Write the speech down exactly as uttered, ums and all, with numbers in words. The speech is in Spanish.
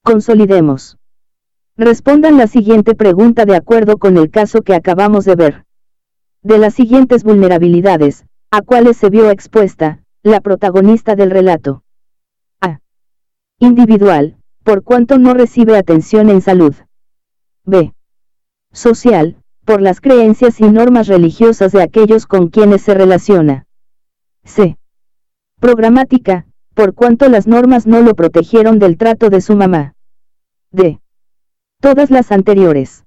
Consolidemos. Respondan la siguiente pregunta de acuerdo con el caso que acabamos de ver. De las siguientes vulnerabilidades, ¿a cuáles se vio expuesta la protagonista del relato? A. Individual, por cuanto no recibe atención en salud. B. Social, por las creencias y normas religiosas de aquellos con quienes se relaciona. C. Programática, por cuanto las normas no lo protegieron del trato de su mamá. D. Todas las anteriores.